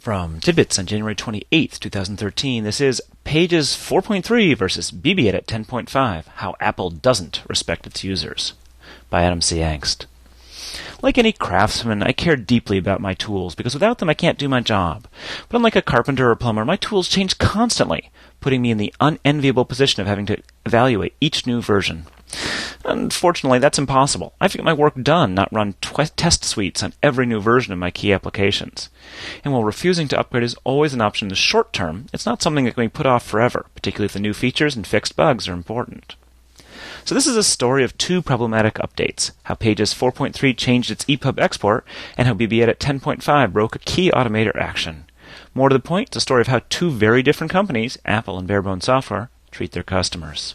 From Tidbits on January 28th, 2013, this is Pages 4.3 versus BBEdit 10.5, How Apple Doesn't Respect Its Users, by Adam C. Angst. Like any craftsman, I care deeply about my tools, because without them I can't do my job. But unlike a carpenter or plumber, my tools change constantly, putting me in the unenviable position of having to evaluate each new version. Unfortunately, that's impossible. I have to get my work done, not run test suites on every new version of my key applications. And while refusing to upgrade is always an option in the short term, it's not something that can be put off forever, particularly if the new features and fixed bugs are important. So this is a story of two problematic updates, how Pages 4.3 changed its EPUB export, and how BBEdit 10.5 broke a key Automator action. More to the point, it's a story of how two very different companies, Apple and Barebone Software, treat their customers.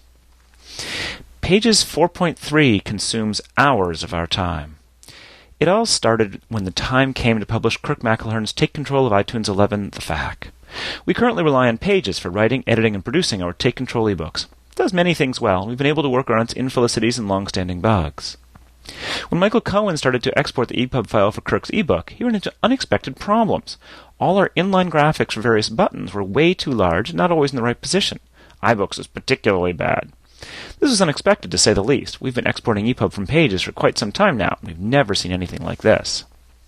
Pages 4.3 consumes hours of our time. It all started when the time came to publish Kirk McElhearn's Take Control of iTunes 11, The FAQ. We currently rely on Pages for writing, editing, and producing our Take Control ebooks. It does many things well. We've been able to work around its infelicities and long-standing bugs. When Michael Cohen started to export the EPUB file for Kirk's ebook, he ran into unexpected problems. All our inline graphics for various buttons were way too large and not always in the right position. iBooks was particularly bad. This was unexpected, to say the least. We've been exporting EPUB from Pages for quite some time now. We've never seen anything like this.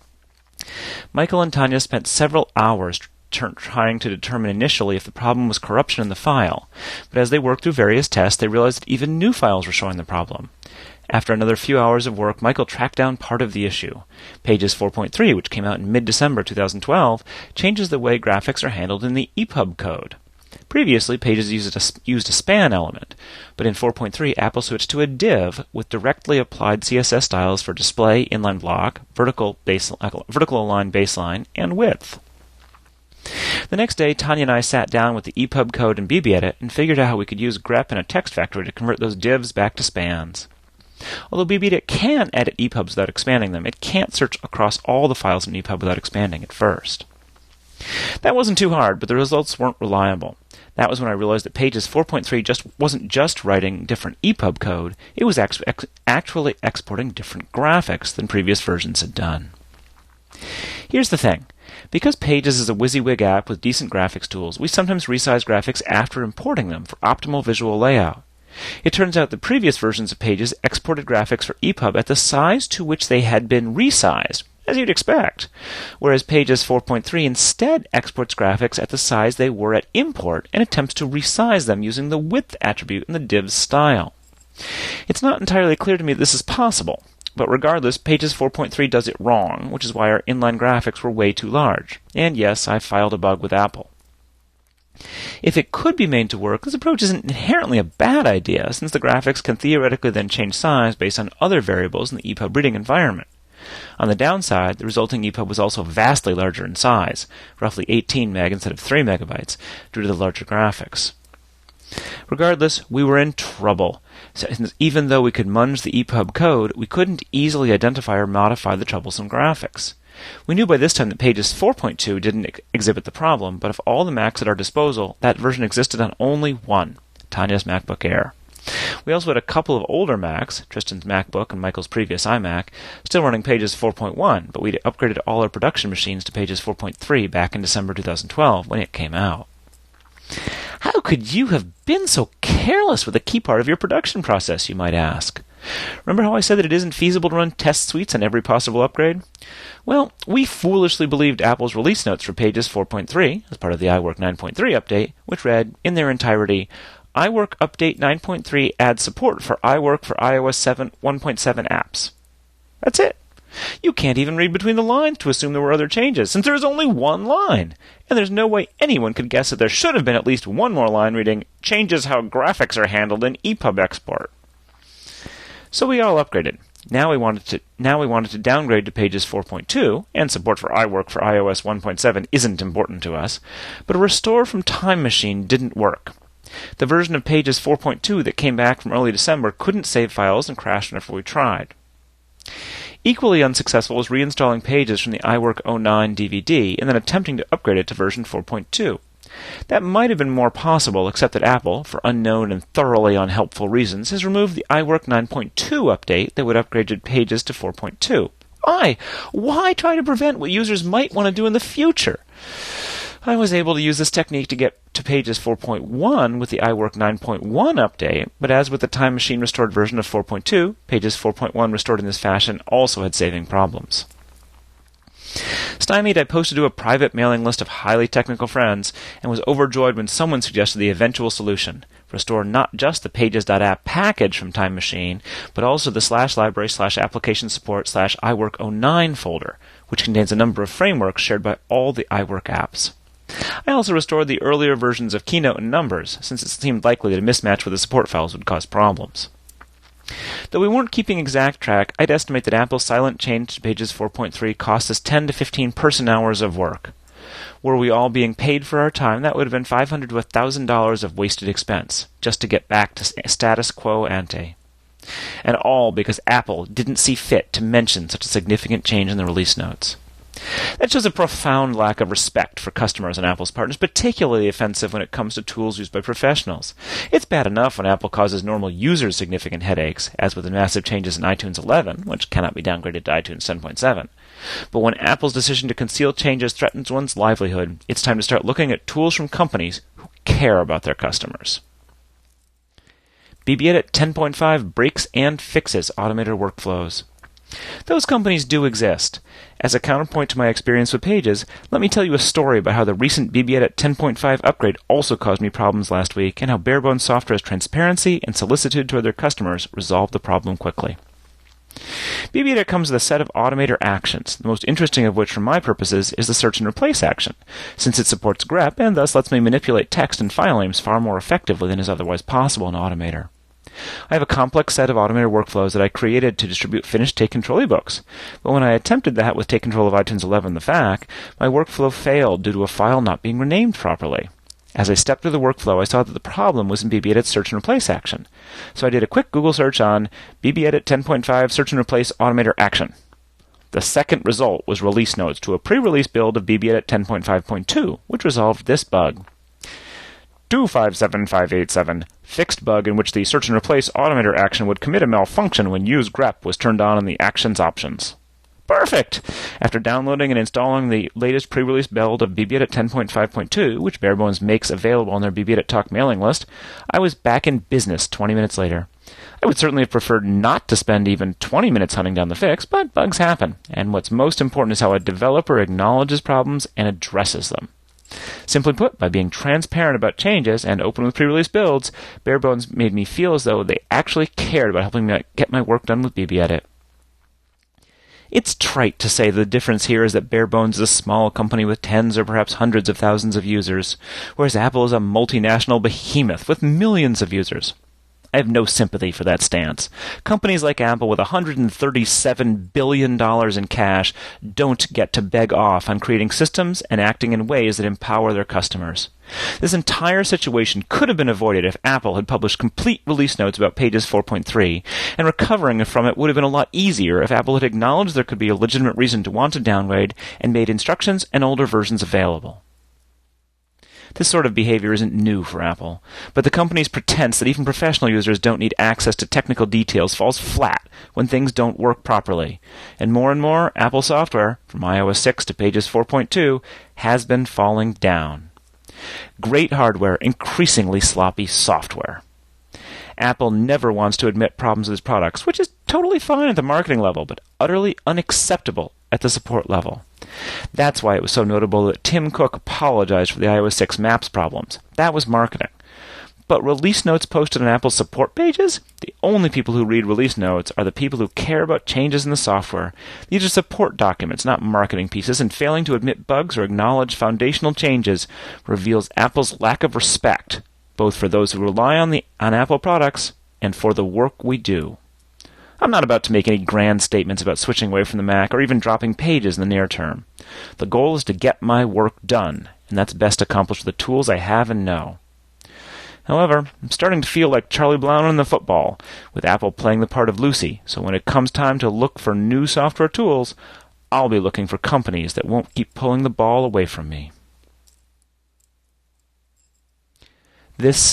Michael and Tanya spent several hours trying to determine initially if the problem was corruption in the file, but as they worked through various tests, they realized that even new files were showing the problem. After another few hours of work, Michael tracked down part of the issue. Pages 4.3, which came out in mid-December 2012, changes the way graphics are handled in the EPUB code. Previously, Pages used a span element, but in 4.3, Apple switched to a div with directly applied CSS styles for display, inline block, vertical align baseline, and width. The next day, Tanya and I sat down with the EPUB code in BBEdit and figured out how we could use grep and a text factory to convert those divs back to spans. Although BBEdit can edit EPUBs without expanding them, it can't search across all the files in EPUB without expanding it first. That wasn't too hard, but the results weren't reliable. That was when I realized that Pages 4.3 wasn't just writing different EPUB code, it was actually exporting different graphics than previous versions had done. Here's the thing. Because Pages is a WYSIWYG app with decent graphics tools, we sometimes resize graphics after importing them for optimal visual layout. It turns out the previous versions of Pages exported graphics for EPUB at the size to which they had been resized, as you'd expect, whereas Pages 4.3 instead exports graphics at the size they were at import and attempts to resize them using the width attribute in the div style. It's not entirely clear to me that this is possible, but regardless, Pages 4.3 does it wrong, which is why our inline graphics were way too large. And yes, I filed a bug with Apple. If it could be made to work, this approach isn't inherently a bad idea, since the graphics can theoretically then change size based on other variables in the EPUB reading environment. On the downside, the resulting EPUB was also vastly larger in size, roughly 18 meg instead of 3 megabytes, due to the larger graphics. Regardless, we were in trouble, since even though we could munge the EPUB code, we couldn't easily identify or modify the troublesome graphics. We knew by this time that Pages 4.2 didn't exhibit the problem, but of all the Macs at our disposal, that version existed on only one, Tanya's MacBook Air. We also had a couple of older Macs, Tristan's MacBook and Michael's previous iMac, still running Pages 4.1, but we'd upgraded all our production machines to Pages 4.3 back in December 2012 when it came out. How could you have been so careless with a key part of your production process, you might ask? Remember how I said that it isn't feasible to run test suites on every possible upgrade? Well, we foolishly believed Apple's release notes for Pages 4.3 as part of the iWork 9.3 update, which read, in their entirety, iWork Update 9.3 adds support for iWork for iOS 7 1.7 apps. That's it. You can't even read between the lines to assume there were other changes, since there is only one line. And there's no way anyone could guess that there should have been at least one more line reading, changes how graphics are handled in EPUB export. So we all upgraded. Now we wanted to downgrade to Pages 4.2, and support for iWork for iOS 1.7 isn't important to us, but a restore from Time Machine didn't work. The version of Pages 4.2 that came back from early December couldn't save files and crashed whenever we tried. Equally unsuccessful was reinstalling Pages from the iWork 09 DVD and then attempting to upgrade it to version 4.2. That might have been more possible, except that Apple, for unknown and thoroughly unhelpful reasons, has removed the iWork 9.2 update that would upgrade Pages to 4.2. Why? Why try to prevent what users might want to do in the future? I was able to use this technique to get to Pages 4.1 with the iWork 9.1 update, but as with the Time Machine restored version of 4.2, Pages 4.1 restored in this fashion also had saving problems. Stymied, I posted to a private mailing list of highly technical friends and was overjoyed when someone suggested the eventual solution: restore not just the Pages.app package from Time Machine, but also the /library/application support/iWork09 folder, which contains a number of frameworks shared by all the iWork apps. I also restored the earlier versions of Keynote and Numbers, since it seemed likely that a mismatch with the support files would cause problems. Though we weren't keeping exact track, I'd estimate that Apple's silent change to Pages 4.3 cost us 10 to 15 person-hours of work. Were we all being paid for our time, that would have been $500 to $1,000 of wasted expense, just to get back to status quo ante. And all because Apple didn't see fit to mention such a significant change in the release notes. That shows a profound lack of respect for customers on Apple's partners, particularly offensive when it comes to tools used by professionals. It's bad enough when Apple causes normal users significant headaches, as with the massive changes in iTunes 11, which cannot be downgraded to iTunes 10.7. But when Apple's decision to conceal changes threatens one's livelihood, it's time to start looking at tools from companies who care about their customers. BBEdit 10.5 breaks and fixes automated workflows. Those companies do exist. As a counterpoint to my experience with Pages, let me tell you a story about how the recent BBEdit 10.5 upgrade also caused me problems last week, and how Barebones Software's transparency and solicitude toward their customers resolved the problem quickly. BBEdit comes with a set of Automator actions, the most interesting of which for my purposes is the search and replace action, since it supports grep and thus lets me manipulate text and file names far more effectively than is otherwise possible in Automator. I have a complex set of Automator workflows that I created to distribute finished Take Control ebooks, but when I attempted that with Take Control of iTunes 11 the FAQ, my workflow failed due to a file not being renamed properly. As I stepped through the workflow, I saw that the problem was in BBEdit's search and replace action. So I did a quick Google search on BBEdit 10.5 search and replace Automator action. The second result was release notes to a pre-release build of BBEdit 10.5.2, which resolved this bug. 257587, fixed bug in which the search and replace Automator action would commit a malfunction when use grep was turned on in the actions options. Perfect! After downloading and installing the latest pre-release build of BBEdit 10.5.2, which Barebones makes available on their BBEdit Talk mailing list, I was back in business 20 minutes later. I would certainly have preferred not to spend even 20 minutes hunting down the fix, but bugs happen, and what's most important is how a developer acknowledges problems and addresses them. Simply put, by being transparent about changes and open with pre-release builds, Barebones made me feel as though they actually cared about helping me get my work done with BBEdit. It's trite to say the difference here is that Barebones is a small company with tens or perhaps hundreds of thousands of users, whereas Apple is a multinational behemoth with millions of users. I have no sympathy for that stance. Companies like Apple with $137 billion in cash don't get to beg off on creating systems and acting in ways that empower their customers. This entire situation could have been avoided if Apple had published complete release notes about Pages 4.3, and recovering from it would have been a lot easier if Apple had acknowledged there could be a legitimate reason to want to downgrade and made instructions and older versions available. This sort of behavior isn't new for Apple, but the company's pretense that even professional users don't need access to technical details falls flat when things don't work properly. And more, Apple software, from iOS 6 to Pages 4.2, has been falling down. Great hardware, increasingly sloppy software. Apple never wants to admit problems with its products, which is totally fine at the marketing level, but utterly unacceptable at the support level. That's why it was so notable that Tim Cook apologized for the iOS 6 Maps problems. That was marketing. But release notes posted on Apple's support pages? The only people who read release notes are the people who care about changes in the software. These are support documents, not marketing pieces, and failing to admit bugs or acknowledge foundational changes reveals Apple's lack of respect, both for those who rely on Apple products and for the work we do. I'm not about to make any grand statements about switching away from the Mac or even dropping Pages in the near term. The goal is to get my work done, and that's best accomplished with the tools I have and know. However, I'm starting to feel like Charlie Brown in the football, with Apple playing the part of Lucy, so when it comes time to look for new software tools, I'll be looking for companies that won't keep pulling the ball away from me. This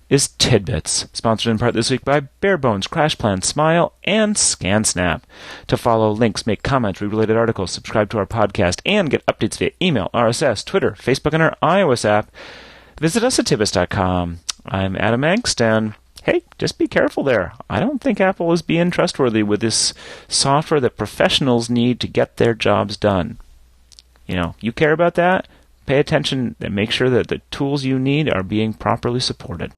is Tidbits, sponsored in part this week by Barebones, CrashPlan, Smile, and ScanSnap. To follow, links, make comments, read related articles, subscribe to our podcast, and get updates via email, RSS, Twitter, Facebook, and our iOS app, visit us at Tidbits.com. I'm Adam Engst, and hey, just be careful there. I don't think Apple is being trustworthy with this software that professionals need to get their jobs done. You care about that? Pay attention and make sure that the tools you need are being properly supported.